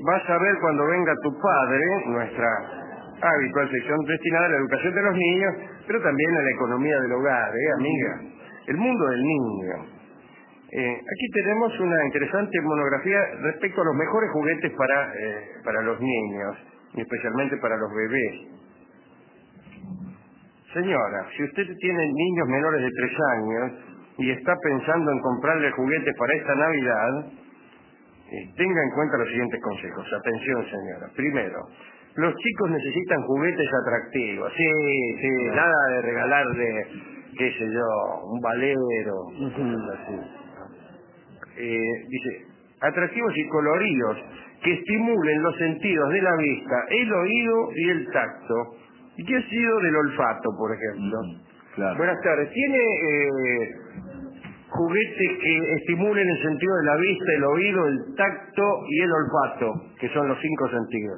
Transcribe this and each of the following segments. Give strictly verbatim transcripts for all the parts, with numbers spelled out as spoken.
vas a ver cuando venga tu padre, nuestra habitual sección destinada a la educación de los niños, pero también a la economía del hogar, ¿eh, amiga? El mundo del niño. Eh, aquí tenemos una interesante monografía respecto a los mejores juguetes para, eh, para los niños, y especialmente para los bebés. Señora, si usted tiene niños menores de tres años y está pensando en comprarle juguetes para esta Navidad, eh, tenga en cuenta los siguientes consejos. Atención, señora. Primero, los chicos necesitan juguetes atractivos. Sí, sí, no. Nada de regalarle, qué sé yo, un valero, cosas así. Eh, dice, atractivos y coloridos que estimulen los sentidos de la vista, el oído y el tacto. ¿Y qué ha sido del olfato, por ejemplo? Claro. Buenas tardes. ¿Tiene eh, juguetes que estimulen el sentido de la vista, el oído, el tacto y el olfato, que son los cinco sentidos?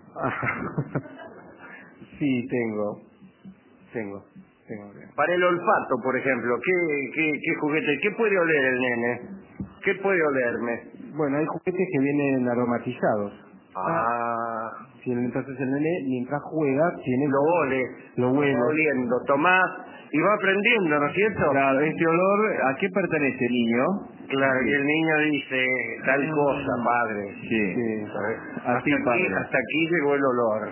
Sí, tengo. Tengo. tengo. Para el olfato, por ejemplo, ¿qué, qué, qué juguete? ¿Qué puede oler el nene? ¿Qué puede olerme? Bueno, hay juguetes que vienen aromatizados. Ah, Si entonces el nene, mientras juega, tiene lo ole, lo huele. va oliendo, tomás, y va aprendiendo, ¿no es cierto? Claro, este olor, ¿a qué pertenece, niño? Claro, Sí. y el niño dice, tal cosa, padre. Sí. Sí. ¿Sabes? A Hasta ti, aquí, padre. hasta aquí llegó el olor.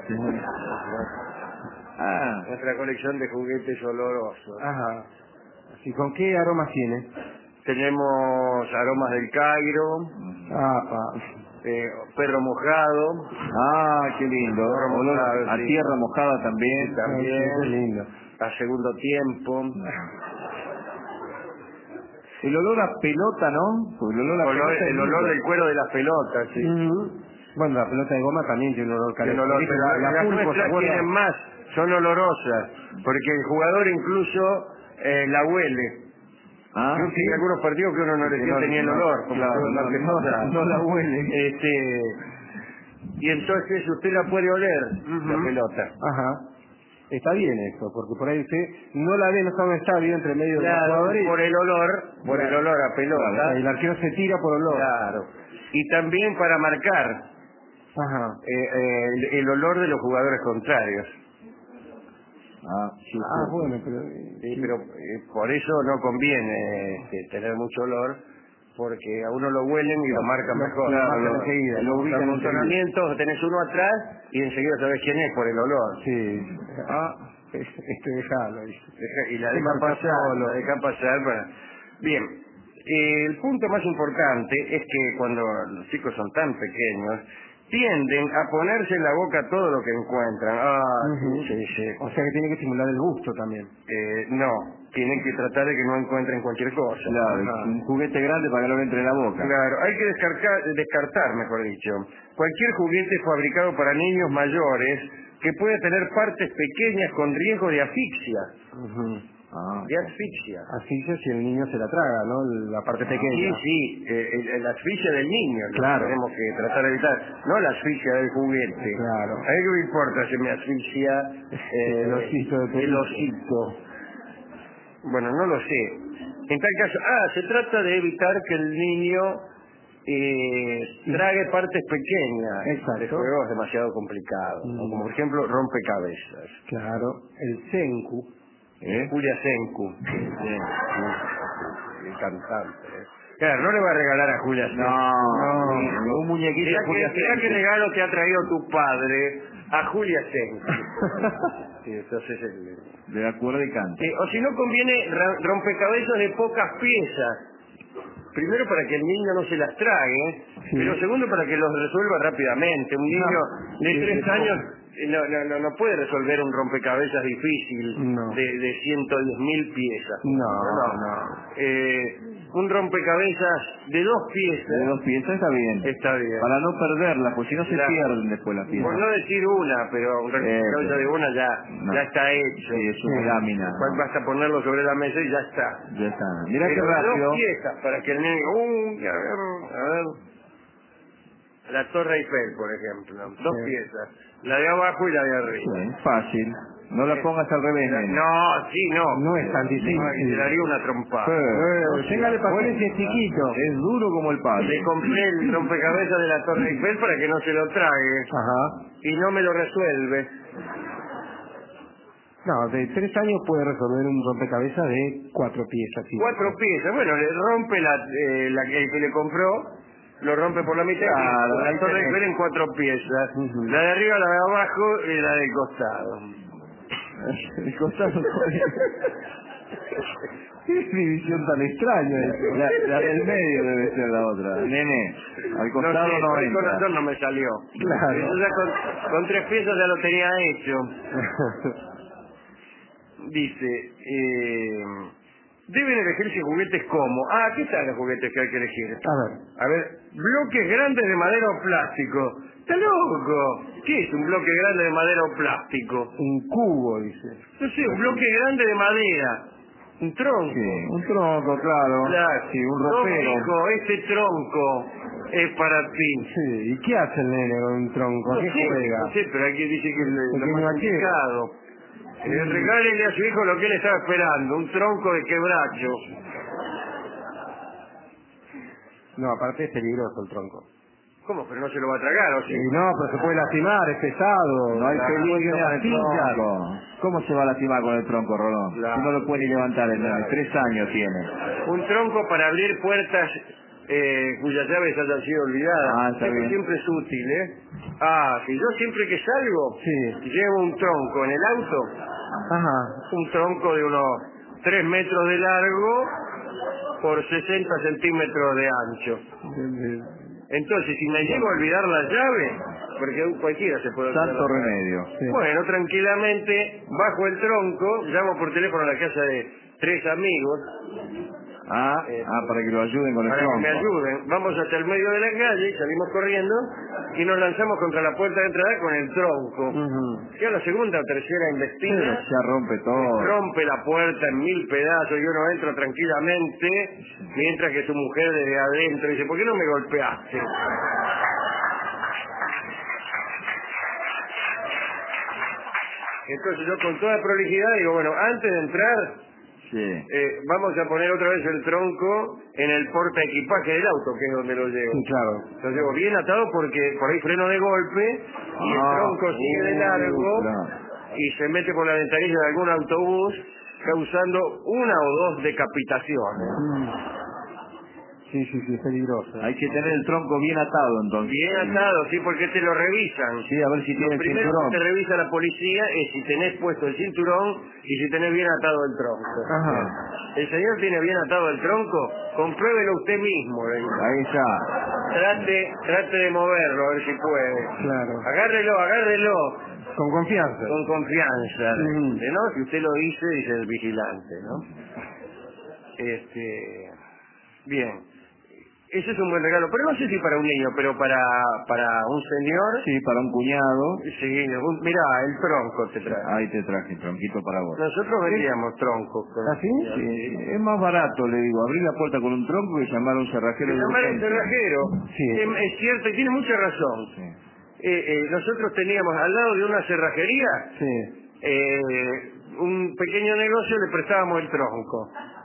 Ah, Nuestra colección de juguetes olorosos. Ajá. ¿Y con qué aromas tiene? Tenemos aromas del Cairo, Ah, pa. eh, perro mojado, ah, qué lindo. Perro Olor mojado, a sí. tierra mojada también. Sí, también. Qué lindo. a segundo tiempo, El olor a pelota, ¿no? Porque el olor a olor- pelota es el olor lindo. del cuero de las pelotas, sí. Ujú. Bueno, la pelota de goma también tiene un olor Tiene caliente. olor, pero la, la las pulpo, ¿se nuestras acuerda? tienen más, son olorosas, porque el jugador incluso eh, la huele. Ah, Creo que hay algunos partidos que uno no le Que siente no- ni el no, olor, como claro, que no, no, no la huele. Este, y entonces usted la puede oler, la Ujú. pelota. Ajá. Está bien eso, porque por ahí usted no la ve, no está en un estadio entre medio de los Claro, jugadores. por el olor, por el Claro. olor a pelota. Claro, el arquero se tira por olor. Claro. Y también para marcar Ajá. eh, eh, el, el olor de los jugadores contrarios. Ah, sí, Ah, sí. bueno, pero... Sí, pero eh, por eso no conviene este, tener mucho olor, porque a uno lo huelen y lo marcan Lo- mejor. claro, Marcan lo- enseguida. lo Los ubican amontonamientos, tenés uno atrás y enseguida sabés quién es por el olor. Sí. Ah, este dejalo. dice. Deja- y la Se deja marca pasar, solo. la deja pasar para... Bien, eh, el punto más importante es que cuando los chicos son tan pequeños, tienden a ponerse en la boca todo lo que encuentran. Ah, Ujú. sí, sí. O sea que tiene que estimular el gusto también. Eh, no, tienen que tratar de que no encuentren cualquier cosa. Claro, Ajá. un juguete grande para que no le entre en la boca. Claro, hay que descartar, descartar, mejor dicho, cualquier juguete fabricado para niños mayores que pueda tener partes pequeñas con riesgo de asfixia. Ujú. Ah, De asfixia. Asfixia si el niño se la traga, ¿no? La parte Sí, pequeña. sí, eh, el, el asfixia del niño, lo Claro. tenemos que tratar de evitar, no la asfixia del juguete. Claro. A mí no me importa si me asfixia eh, El osito de el pelito. osito. Bueno, no lo sé. En tal caso, ah, se trata de evitar que el niño eh, trague partes pequeñas. Exacto. El juego es demasiado complicado, ¿no? Mm. Como por ejemplo rompecabezas. Claro. El senku. ¿eh? Julia Senku, Sí. el cantante. ¿eh? Claro, no le va a regalar a Julia Senku. No, hijo. un muñequito Mirá de Julia que, mirá Senku. qué regalo te ha traído tu padre a Julia Senku. Sí, entonces el- De acuerdo y canta. Eh, o si no conviene ra- rompecabezas de pocas piezas. Primero para que el niño no se las trague, Sí. pero segundo para que los resuelva rápidamente. Un niño de Sí, tres sí, años eh, no, no, no, no puede resolver un rompecabezas difícil No. de, de ciento diez mil piezas. No, no. Eh, un rompecabezas de dos piezas De dos piezas está bien. está bien. Para no perderla, pues si no se Claro. pierden después las Por piezas. no decir una, pero un rompecabezas Eh, de una ya, no. ya está hecho. Sí, es una lámina. Cual Basta ponerlo sobre la mesa y ya está. Ya está. Mira qué Pero de rápido. dos piezas para que el niño... Uy, a ver, a ver. La Torre Eiffel, por ejemplo. Dos Sí. piezas. La de abajo y la de arriba. Sí, fácil. No la pongas al revés, nene. No, sí, no. No es tan difícil. No, le daría una trompada. Eh, téngale paciencia, es chiquito. Es duro como el Le padre. compré el rompecabezas de la Torre Eiffel para que no se lo trague. Ajá. Y no me lo resuelve. No, de tres años puede resolver un rompecabezas de cuatro piezas. Sí. Cuatro piezas. Bueno, le rompe la, eh, la que el que le compró, lo rompe por la mitad. Claro, la ahí Torre tenés. Eiffel en cuatro piezas. Ujú. La de arriba, la de abajo y la del costado. El costado. Qué división tan extraña. La, la del medio debe ser la otra. Nene, al costado no, sé, no, por el entra. corazón no me salió. Claro. Yo ya con, con tres piezas ya lo tenía hecho. Dice, eh, deben elegirse juguetes como... Ah, aquí están los juguetes que hay que elegir. A ver. A ver, bloques grandes de madera o plástico. ¡Está loco! ¿Qué es un bloque grande de madera o plástico? Un cubo, dice. No sé, un bloque grande de madera. Un tronco. Sí, un tronco, claro. Claro. Sí, un No, ropero. hijo, este tronco es para ti. Sí, ¿y qué hace el nene con un tronco? ¿A No qué sé, juega? no sé, pero aquí dice que es lo Pequeño más vaquero. indicado. Eh, regálele a su hijo lo que él estaba esperando, un tronco de quebracho. No, aparte es peligroso el tronco. ¿Cómo? Pero no se lo va a tragar, ¿o sí? Y no, pero se puede lastimar, es pesado. No hay La- peligro tiene con el astillas. tronco. ¿Cómo se va a lastimar con el tronco, Rolón? Claro. Si no lo puede ni levantar el nene. Claro. Tres años tiene. Un tronco para abrir puertas eh, cuyas llaves hayan sido olvidadas. Ah, está Eso bien. siempre es útil, ¿eh? Ah, si yo siempre que salgo Sí. llevo un tronco en el auto, Ajá. un tronco de unos tres metros de largo por sesenta centímetros de ancho. Entonces, si me llego a olvidar la llave, porque cualquiera se puede olvidar Santo la llave. remedio. Sí. Bueno, tranquilamente, bajo el tronco, llamo por teléfono a la casa de tres amigos Ah, Eh, ah, para que lo ayuden con el para que tronco. me ayuden. Vamos hasta el medio de la calle, salimos corriendo y nos lanzamos contra la puerta de entrada con el tronco. Ujú. Ya la segunda o tercera Pero investida ya rompe todo. rompe la puerta en mil pedazos y uno entra tranquilamente mientras que su mujer desde adentro dice, ¿por qué no me golpeaste? Entonces yo con toda prolijidad digo, bueno, antes de entrar Sí. eh, vamos a poner otra vez el tronco en el porta equipaje del auto, que es donde lo llevo. Sí, claro. Lo llevo bien atado porque por ahí freno de golpe y el Ah, tronco sigue de uh, largo claro. y se mete por la ventanilla de algún autobús causando una o dos decapitaciones. Mm. Sí, sí, sí, es peligroso. Hay que tener el tronco bien atado entonces. Bien atado, sí, porque te lo revisan. Sí, a ver si Lo tiene el primero cinturón. que te revisa la policía es si tenés puesto el cinturón y si tenés bien atado el tronco. Ajá. ¿El señor tiene bien atado el tronco? Compruébelo usted mismo, le digo. Ahí está. Trate, trate de moverlo, a ver si puede. Claro. Agárrelo, agárrelo. Con confianza. Con confianza. Mm. ¿De no? Si usted lo dice, dice el vigilante, ¿no? Este... Bien. Ese es un buen regalo, pero no sé si para un niño, pero para para un señor... Sí, para un cuñado. Sí, un- mirá, el tronco te trae. Ahí te traje, tronquito para vos. Nosotros vendíamos troncos. con- ¿Ah, sí? Sí, es más barato, le digo, abrir la puerta con un tronco que llamar a un cerrajero Se de llama el urgencia. cerrajero. Sí. Es, es cierto, y tiene mucha razón. Sí. Eh, eh, nosotros teníamos al lado de una cerrajería Sí. eh, un pequeño negocio, le prestábamos el tronco.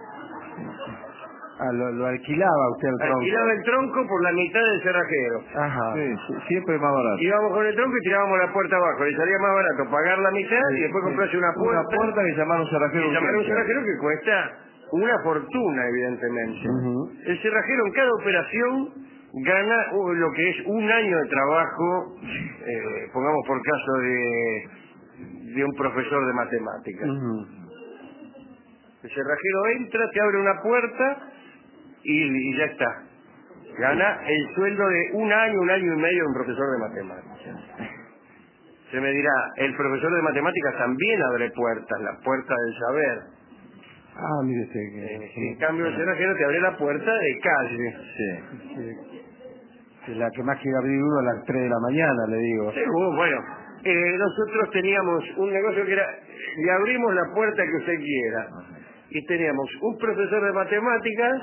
Ah, lo, lo alquilaba usted el tronco. Alquilaba el tronco por la mitad del cerrajero. Ajá. Sí, sí, siempre es más barato. Íbamos con el tronco y tirábamos la puerta abajo. Le salía más barato pagar la mitad y después comprarse una puerta. Una puerta que llamar a un cerrajero Y de llamar a un urgencia. cerrajero que cuesta una fortuna, evidentemente. Ujú. El cerrajero en cada operación gana uh, lo que es un año de trabajo, eh, pongamos por caso de, de un profesor de matemáticas. Ujú. El cerrajero entra, te abre una puerta y, y ya está. Gana el sueldo de un año, un año y medio de un profesor de matemáticas. Se me dirá, el profesor de matemáticas también abre puertas, la puerta del saber. Ah, mire usted Eh, que... en cambio, el cerrajero te abre la puerta de calle. Sí. que- que la que más quiere abrir uno a las tres de la mañana, le digo. Según, bueno, eh, nosotros teníamos un negocio que era, le abrimos la puerta que usted quiera. Y teníamos un profesor de matemáticas,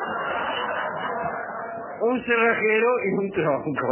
un cerrajero y un tronco.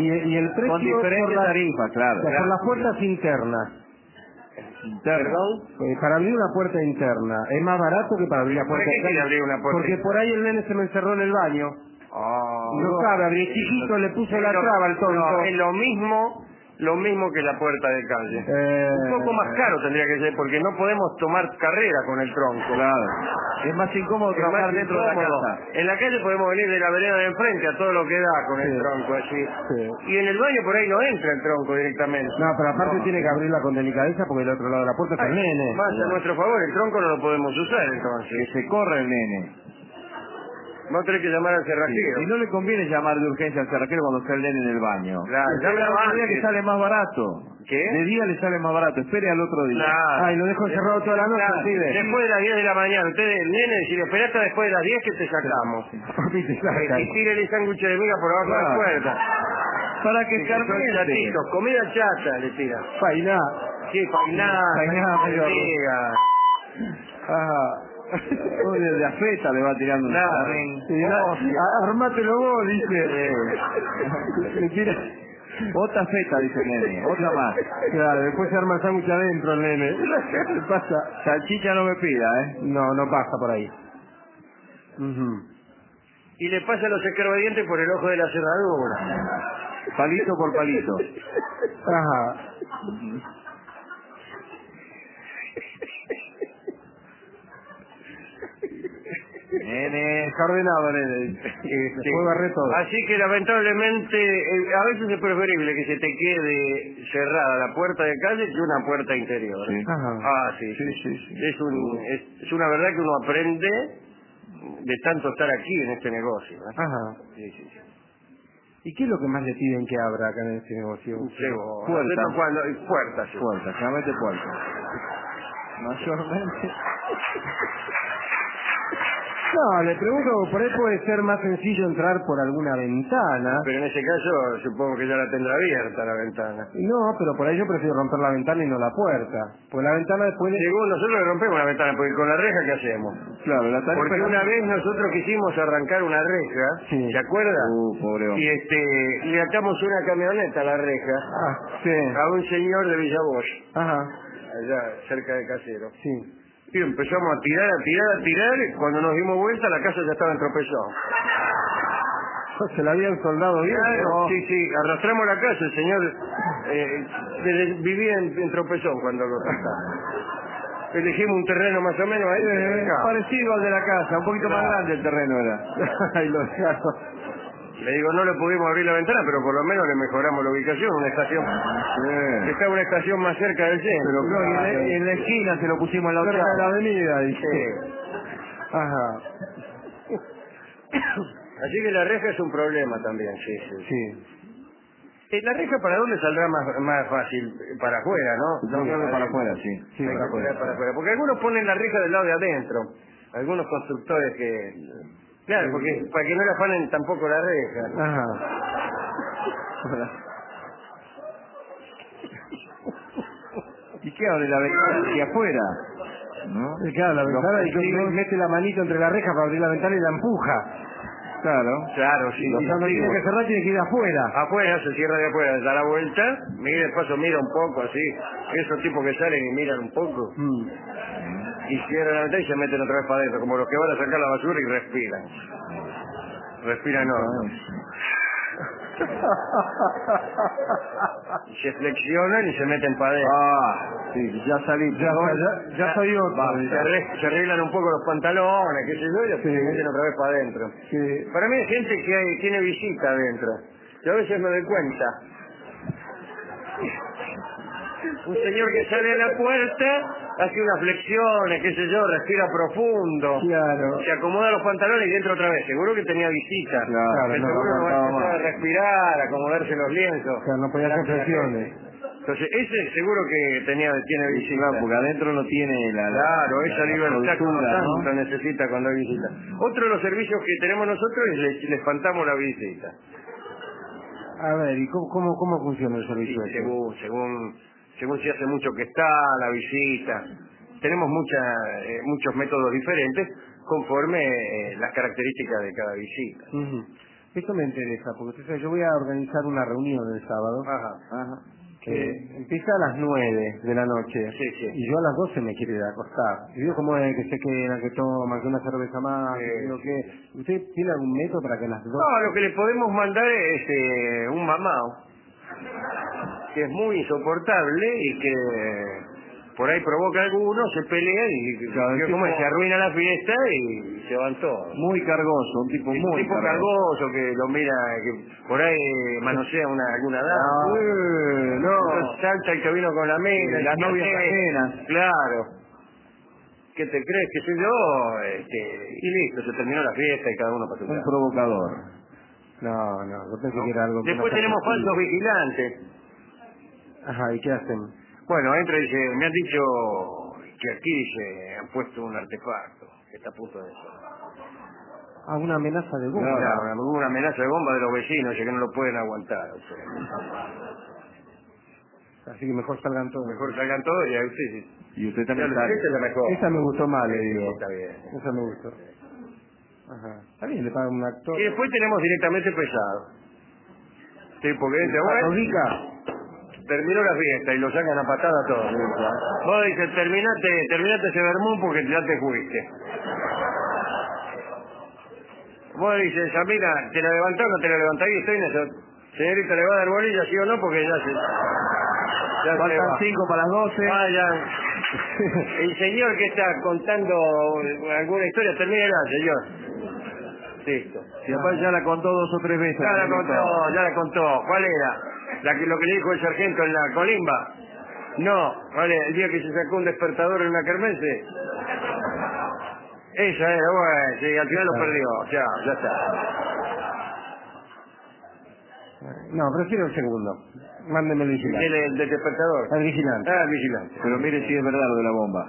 y, y el precio con diferentes por la- tarifas, claro. o sea, por las puertas internas. Interno. ¿Perdón? Eh, para abrir una puerta interna, ¿es más barato que para abrir la ¿Para puerta qué quiere interna? abrir una puerta Porque interna? por ahí el nene se me encerró en el baño. Ah, Y no sabe abrir, chiquito le puso es la lo- traba al tonto. no, es lo mismo, lo mismo que la puerta de calle. Eh, Un poco más caro tendría que ser, porque no podemos tomar carrera con el tronco. Claro. Es más incómodo Es trabajar más dentro de la incómodo. casa. En la calle podemos venir de la vereda de enfrente a todo lo que da con el Sí. tronco así. Sí. Y en el baño por ahí no entra el tronco directamente. No, pero aparte tiene que abrirla con delicadeza porque del otro lado de la puerta está el Ay, nene. más a nuestro favor, el tronco no lo podemos usar Que entonces. se corre el nene. Vamos a tener que llamar al Sí. cerrajero. Y no le conviene llamar de urgencia al cerrajero cuando está el nene en el baño. Claro, Espere al llámalo otro día antes. que sale más barato. ¿Qué? De día le sale más barato. Espere al otro día. Claro. Ay, lo dejo encerrado toda la noche, Claro, pibe. después de las diez de la mañana, ustedes, el nene, si le esperaste después de las diez que te sacamos. Papi, te saca. Y tírele el sándwich de miga por abajo de la Claro. puerta. Para que Sí, son escarmiente. chatitos, comida chata le tira. Painá. Sí, painá, Painá, sándwich de medio- miga. Ajá. Uy, de afeta le va tirando un Claro. también. Sí, na- a- armátelo vos, dice. Le tira. Otra feta, dice el nene. Otra más. Claro, después se arma el sándwich adentro el nene. ¿Qué pasa? Salchicha no me pida, ¿eh? No, no pasa por ahí. Ujú. Y le pasa los escarbadientes por el ojo de la cerradura. Palito por palito. Ajá. Nene. Está ordenado, nene. Este, Después barré todo. Así que lamentablemente, eh, a veces es preferible que se te quede cerrada la puerta de calle que una puerta interior. Sí. Ajá. Ah, sí, Sí, sí. sí, sí. Es, un, es, es una verdad que uno aprende de tanto estar aquí en este negocio. ¿eh? Ajá. Sí, sí, sí. ¿Y qué es lo que más le piden que abra acá en este negocio? Llego. Puerta. Nosotros cuando, puertas, sí. Puerta, generalmente puerta. Mayormente. No, le pregunto, por ahí puede ser más sencillo entrar por alguna ventana. Pero en ese caso supongo que ya la tendrá abierta la ventana. No, pero por ahí yo prefiero romper la ventana y no la puerta. Pues la ventana después de... Según nosotros le rompemos la ventana, porque con la reja ¿qué hacemos? Claro, la tarifa. Porque una vez nosotros quisimos arrancar una reja, Sí. ¿se acuerda? Uh, pobre Y hombre. este, le atamos una camioneta a la reja Ah, sí. a un señor de Villa Bosch, Ajá, allá cerca de Casero. sí. Y empezamos a tirar, a tirar, a tirar, y cuando nos dimos vuelta la casa ya estaba en tropezón. ¿Se la habían soldado bien? Claro, sí, sí, arrastramos la casa, el señor eh, desde- vivía en, en tropezón cuando lo tratamos. Elegimos un terreno más o menos ahí. Eh, acá. parecido al de la casa, un poquito más Claro. grande el terreno era. Ahí lo dejaron. Le digo, no le pudimos abrir la ventana, pero por lo menos le mejoramos la ubicación, una estación. Sí. Está una estación más cerca del centro. Pero no, y en, la, y en la esquina se lo pusimos en la Cerca de la otra. avenida, dice. Sí. Ajá, Así que la reja es un problema también, sí, sí. sí. Eh, ¿La reja para dónde saldrá más, más fácil? Para afuera, ¿no? Yo creo que para adentro. afuera, sí. Sí, Hay para que poner afuera. para afuera. Porque algunos ponen la reja del lado de adentro. Algunos constructores que... Claro, porque para que no le afanen tampoco la reja. Ajá. ¿Y qué abre la ventana hacia afuera? ¿No? Sí, claro, la Los ventana y antiguos- mete la manito entre la reja para abrir la ventana y la empuja. Claro. Claro, sí. Y cuando tiene que cerrar tiene que ir afuera. Afuera, se cierra de afuera, da la vuelta, mira de paso, mira un poco así. Esos tipos que salen y miran un poco. Mm. Y cierran la ventana y se meten otra vez para adentro, como los que van a sacar la basura y respiran. Respiran hondo. Se flexionan y se meten para adentro. Ah, sí, ya salí. Ya, ya, ya soy otro. Va, se, arre- se arreglan un poco los pantalones, qué sé yo, y después Sí. se meten otra vez para adentro. Sí. Para mí hay gente que hay- tiene visita adentro. Yo a veces me doy cuenta. Un señor que sale a la puerta, hace unas flexiones, qué sé yo, respira profundo. Claro. Se acomoda los pantalones y entra otra vez. Seguro que tenía visita. Claro, Que no, seguro no no va a aguantaba empezar a más. respirar, a acomodarse los lienzos. O sea, no podía hacer Delante de la flexiones. gente. Entonces, ese seguro que tenía, tiene visita. Claro, porque adentro no tiene la... la- Claro, esa la- la libertad que uno soltura, ¿no? tanto necesita cuando hay visita. Otro de los servicios que tenemos nosotros es les, les espantamos la visita. A ver, ¿y cómo, cómo, cómo funciona el Sí, servicio este? según, según, según si hace mucho que está la visita. Tenemos mucha, eh, muchos métodos diferentes conforme eh, las características de cada visita. Ujú. Esto me interesa, porque usted sabe, yo voy a organizar una reunión el sábado. Ajá. Ajá. que empieza a las nueve de la noche. Sí, sí. Y yo a las doce me quiero ir a acostar. Y digo cómo es que se quedan, que toman, que una cerveza más, Sí. que digo que... ¿Usted tiene algún método para que a las doce... No, lo que le podemos mandar es eh, un mamao, que es muy insoportable y que por ahí provoca a algunos, se pelean y Claro, yo, el como tipo- se arruina la fiesta y se van todos. Muy cargoso, un tipo Es muy un tipo cargoso que lo mira, que por ahí manosea una, alguna dama. No. Eh, no. Entonces salta el que vino con la mina. Las y ¿qué novias haces? ajenas. Claro. ¿Qué te crees? ¿Qué sé yo? Este, y listo, se terminó la fiesta y cada uno para su Un casa. provocador. No, no, yo pensé ¿No? que era algo... que Después no tenemos sea posible. falsos vigilantes. Ajá, ¿y qué hacen? Bueno, entra y dice, me han dicho que aquí dice, han puesto un artefacto que está a punto de eso. Ah, una amenaza de bomba. Claro, una, hubo una amenaza de bomba de los vecinos, dice que no lo pueden aguantar. O sea, Así que mejor salgan todos. mejor salgan todos y ahí usted sí. Y usted Ya también lo- sale. Esa es la mejor. Esa me gustó más, le Sí, digo. está bien. Esa me gustó. Ajá. Está bien, le pagan un actor. Y después tenemos directamente pesado. Sí, porque este, bueno, Rica. terminó la fiesta y lo sacan a patada a todos. Vos dices, terminate, terminate ese vermú porque ya te fuiste. Vos dices, Samira, ¿te la levantás o no te la levantás? Y estoy en eso. Señorita, ¿le va a dar bolilla, sí o no? Porque ya se... Ya se Faltan va. cinco para las doce. Vayan. El señor que está contando alguna historia, termínela, señor. Listo. Si aparte ya la contó dos o tres veces. Ya la contó, ya la contó. ¿Cuál era? La que, lo que le dijo el sargento en la colimba. No, vale, el día que se sacó un despertador en una kermesse. Esa era, bueno, sí, al final lo perdió. Ya, ya está. No, prefiero el segundo. Mándeme el ¿El, vigilante. el del despertador? Al vigilante. Ah, el vigilante. Pero mire si es verdad lo de la bomba.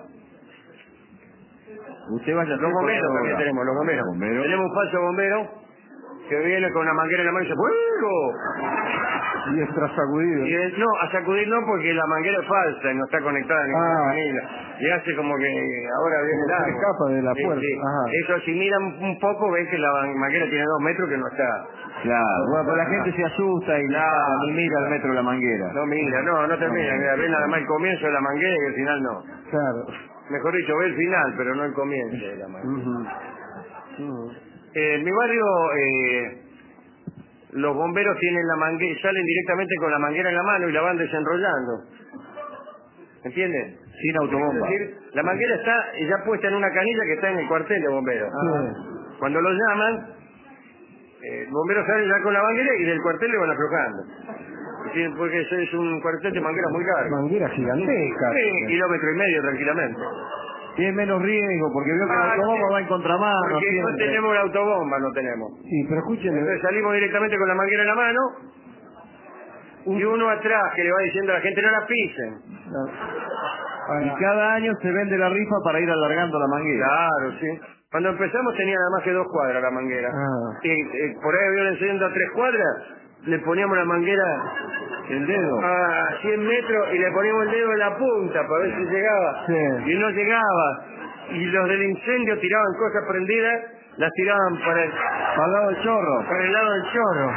Usted vaya a Los bomberos también tenemos, los bomberos. Bombero. Tenemos un falso bombero que viene con una manguera en la mano y dice ¡fuego! Y es trasacudido. Y él, no, a sacudir no porque la manguera es falsa y no está conectada a ninguna Ah. manera. Y hace como que ahora viene el Se agua. escapa de la Sí, fuerza. sí. Ajá. Eso, si miran un poco, ven que la manguera tiene dos metros que no está. Claro. Bueno, pues la gente se asusta y Claro. ni mira el metro de la manguera. No mira, no, no termina. Mira, ven nada más el comienzo de la manguera y el final no. Claro. Mejor dicho, ve el final, pero no el comienzo de la manguera. Ujú. Ujú. Eh, en mi barrio, eh, los bomberos tienen la manguera, salen directamente con la manguera en la mano y la van desenrollando. ¿Entienden? Sin autobomba. Es decir, la manguera está ya puesta en una canilla que está en el cuartel de bomberos. Sí. Cuando los llaman, eh, el bombero sale ya con la manguera y del cuartel le van aflojando. Sí, porque eso es un cuartel de manguera muy largo. Manguera gigantesca. Sí, kilómetro y medio tranquilamente. Tiene menos riesgo porque veo que Ah, la autobomba sí. va en contramano. Porque no siempre. tenemos la autobomba, no tenemos. Sí, pero escúcheme. Entonces salimos directamente con la manguera en la mano y uno atrás que le va diciendo a la gente no la pisen. Y cada año se vende la rifa para ir alargando la manguera. Claro, sí. Cuando empezamos tenía nada más que dos cuadras la manguera. Ah. Y eh, por ahí había enseñando a tres cuadras, le poníamos la manguera El dedo. a cien metros y le poníamos el dedo en la punta para ver si llegaba. Sí. Y no llegaba. Y los del incendio tiraban cosas prendidas, las tiraban para el, Al lado del chorro. para el lado del chorro.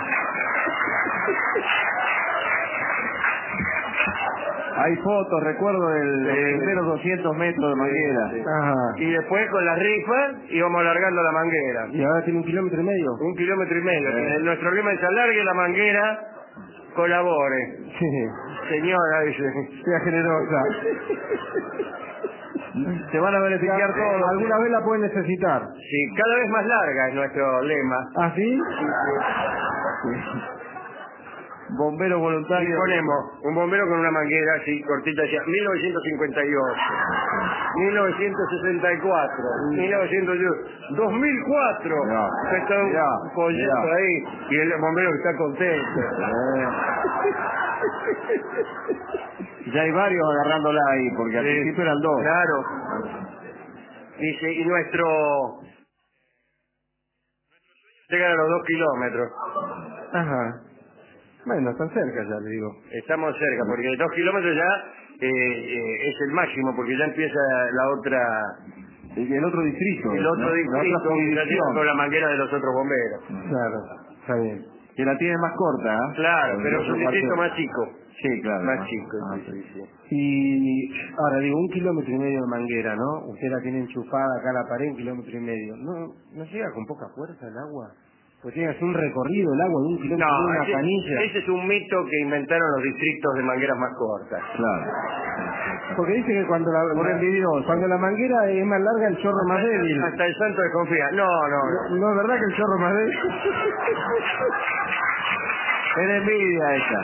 Hay fotos, recuerdo el, los Sí. primeros doscientos metros de manguera. Sí. Ajá. Y después con las rifas íbamos alargando la manguera. Y ahora tiene un kilómetro y medio. Un kilómetro y medio. Eh. Nuestro lema es alargue la manguera, colabore. Sí. Señora, dice. Sea generosa. Se van a beneficiar todos. Alguna vez la pueden necesitar. Sí, cada vez más larga es nuestro lema. ¿Ah, sí? Bomberos Y voluntarios. ponemos un bombero con una manguera así, cortita, decía mil novecientos cincuenta y ocho, mil novecientos sesenta y cuatro, mil novecientos dos mil cuatro. Mirá, Está un mirá, folleto mirá. ahí y el bombero está contento. Eh. Ya hay varios agarrándola ahí, porque al Sí, principio eran dos. Claro. Dice, y nuestro... Llegan a los dos kilómetros. Ajá. Bueno, están cerca ya, le digo. Estamos cerca, porque dos kilómetros ya eh, eh, es el máximo, porque ya empieza la otra... El, el otro distrito. El otro ¿no? La distrito otra ya llega jurisdicción. con la manguera de los otros bomberos. Claro. Está bien. Que la tiene más corta, ¿eh? Claro, pero es un distrito más chico. Sí, claro. Más ¿no? chico, Ah, sí, sí, sí. Y ahora digo, un kilómetro y medio de manguera, ¿no? Usted la tiene enchufada acá a la pared, un kilómetro y medio. ¿No no llega con poca fuerza el agua? Pues tiene que hacer un recorrido el agua de un kilómetro y No, medio, una ese, canilla. ese es un mito que inventaron los distritos de mangueras más cortas. Claro. Porque dice que cuando la, Por la- envidioso. cuando la manguera es más larga, el chorro más débil. Hasta el santo desconfía. No, no, No, no. no es verdad que el chorro más débil. Es envidia esa.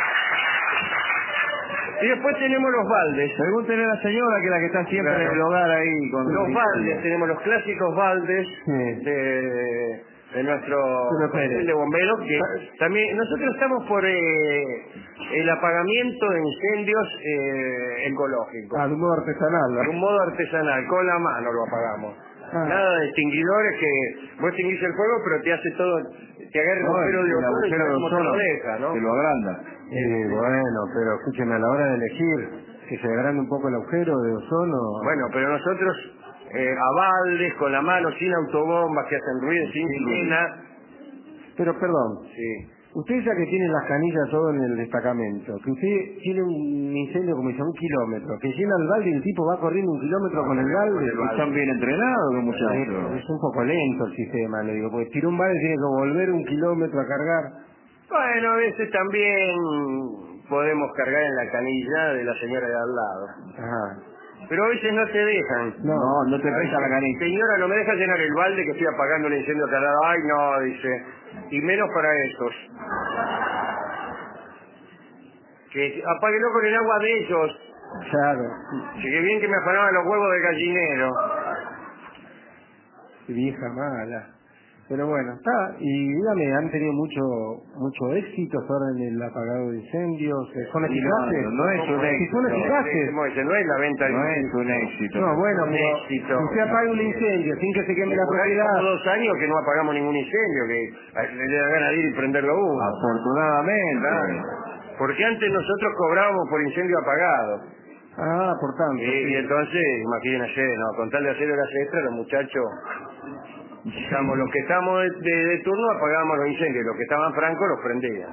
Y después tenemos los baldes. Pregúntenle a la señora que es la que está siempre Claro. en el hogar ahí con Los baldes, tenemos los clásicos baldes Sí. de, de nuestro Pero espere. cuartel de bomberos, que también nosotros estamos por eh, el apagamiento de incendios eh, ecológicos. Ah, de un modo artesanal, De ¿no? un modo artesanal, con la mano lo apagamos. Ah. Nada de extinguidores que vos extinguís el fuego, pero te hace todo, te agarra el No, agujero de el ozono y agujero de como te ozono lo deja, ¿no? que lo agranda. Eh, bueno, pero escúcheme, a la hora de elegir, que se agrande un poco el agujero de ozono. Bueno, pero nosotros eh, a baldes, con la mano, sin autobombas que hacen ruido, sin Sí. sirena. Pero perdón, Sí. usted ya que tiene las canillas todo en el destacamento, que usted tiene un incendio como dice, un kilómetro, que llena el balde y el tipo va corriendo un kilómetro con el balde. Están bien entrenados los Es, muchachos. es un poco lento el sistema, le digo, porque tira un balde y tiene que volver un kilómetro a cargar. Bueno, a veces también podemos cargar en la canilla de la señora de al lado. Ajá. Pero a veces no te dejan. No, No, no te A veces, pesa la canilla. señora, no me deja llenar el balde que estoy apagando el incendio que al lado. Ay, no, dice. Y menos para esos. Que apáguelo con el agua de ellos. claro. Sí, que bien que me afanaban los huevos de gallinero. Vieja mala. Pero bueno, está. Y dígame, ¿han tenido mucho mucho éxito ahora en el apagado de incendios? ¿Son Y no, eficaces? no, no es un Si éxito. son eficaces. Como dice, no es la venta de No es un éxito. No, bueno, un pero éxito. si usted apaga un incendio sin que se queme la Por ahí propiedad. como dos años que no apagamos ningún incendio, que le da ganas de ir y prenderlo uno. Afortunadamente. Claro. Porque antes nosotros cobrábamos por incendio apagado. Ah, por tanto. Y, sí. y entonces, imagínense, no, con tal de hacer horas extras, los muchachos, estamos, los que estamos de, de- de turno apagábamos los incendios, los que estaban francos los prendían.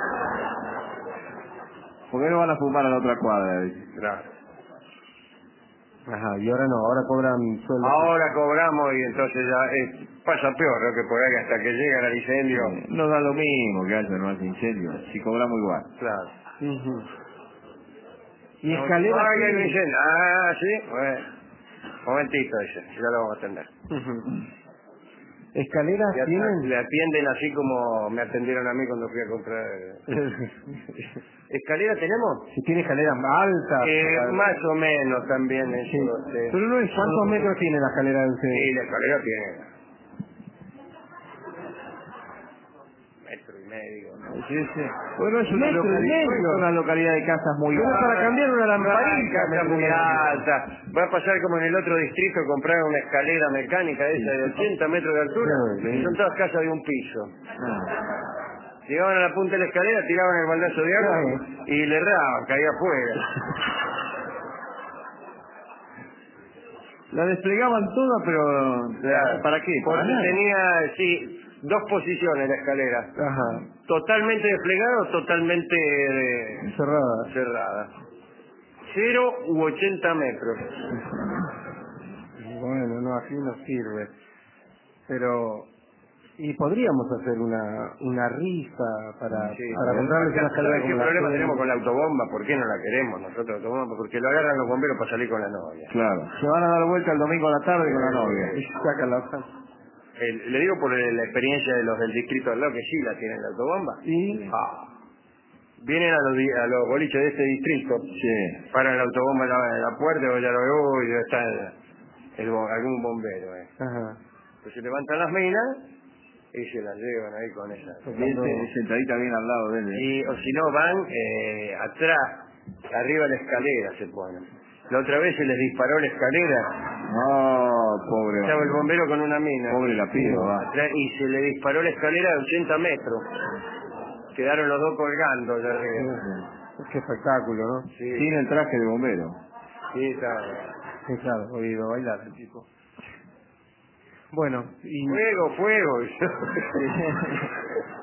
¿Por qué no van a fumar a la otra cuadra? Dice. Claro. Ajá, y ahora no, ahora cobran sueldo. Ahora cobramos y entonces ya eh, pasa peor, ¿no? Que por ahí hasta que llegan al incendio. No da lo mismo que haya no hace incendio. Si cobramos igual. Claro. Ujú. Y No, escaleras. ah, que hay un tienen- incendio. Ah, sí, bueno. Momentito, dice, ya lo vamos a atender. Ujú. Escaleras Le, at- tienen. le atienden así como me atendieron a mí cuando fui a comprar. ¿Escalera tenemos? Si tiene escaleras altas. Eh, para- más o menos también eso. Sí. este. Pero no es. ¿Cuántos metros tiene la escalera de usted? Sí, la escalera tiene metro y medio, ¿no? Sí, sí. Bueno, es una, Metro y localidad, medio. es una localidad de casas muy Pero altas. para cambiar una lamparita. Casa metro y muy medio. alta. Va a pasar como en el otro distrito, comprar una escalera mecánica de esa de ochenta metros de altura. Sí, sí. Y son todas casas de un piso. Ah. Llegaban a la punta de la escalera, tiraban el baldazo de agua Claro. y le erraban, caía afuera. La desplegaban toda, pero Claro. ¿para qué? Para Porque nada. tenía, sí, dos posiciones la escalera. Ajá. Totalmente desplegada o totalmente eh, Cerrada. cerrada. Cero u ochenta metros. Bueno, no, así no sirve. Pero. Y podríamos hacer una una rifa para, Sí. para comprarles una escalera ¿Sabes qué como la problema suya? tenemos con la autobomba? ¿Por qué no la queremos nosotros la autobomba? Porque lo agarran los bomberos para salir con la novia. Claro. Se van a dar vuelta el domingo a la tarde con la novia. Y saca la hoja. El- le digo por el- la experiencia de los del distrito al lado que sí la tienen la autobomba. Y Ah. Vienen a los, di- a los boliches de este distrito, Sí. paran la autobomba en la, en la puerta y ya lo veo, uy, ya está el- el bo- algún bombero. Eh. ajá. Pues se levantan las minas y se las llevan ahí con esa. Bien se- sentadita bien al lado de él. ¿eh? Y, o si no, van eh, atrás, arriba de la escalera se ponen. La otra vez se les disparó la escalera, No, pobre. estaba el bombero con una mina. Pobre la piba, va. Atrás, y se le disparó la escalera de ochenta metros. Quedaron los dos colgando de arriba. Qué espectáculo, ¿no? Sí, Sin el traje de bombero. sí, está. Sí, claro, oído bailar el tipo. Bueno, y Fuego, fuego.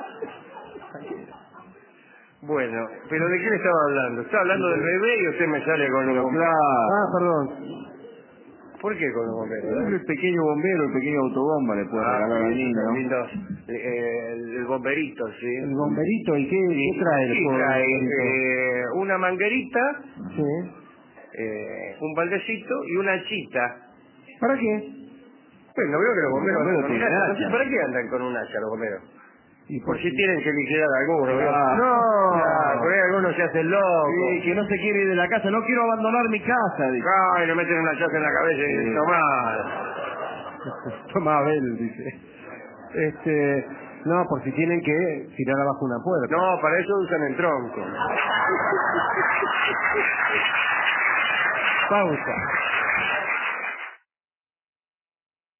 Bueno, pero ¿de qué le estaba hablando? Estaba hablando del bebé y usted me sale con los Pero bomberos. claro. Ah, perdón. ¿Por qué con los bomberos? El pequeño bombero, el pequeño autobomba le puede Ah, regalar al sí, niño. son lindos. Eh, el, el bomberito, sí. El bomberito, ¿y qué, qué trae el Sí, juego del trae bomberito? eh, una manguerita, Sí. eh, un baldecito y una chita. ¿Para qué? Bueno, veo que los bomberos Los bomberos andan con un tienen hacha. No sé hacha. ¿para qué andan con un hacha los bomberos? ¿Y Por si tienen que liquidar a alguno. ¿veo? Ah. No, claro, por ahí algunos se hacen locos. Sí, que no se quiere ir de la casa, no quiero abandonar mi casa. Dice. Ay, le meten una chata en la cabeza y Sí. tomá. Toma Abel, dice. Este, no, por si tienen que tirar abajo una puerta. No, para eso usan el tronco. Pausa.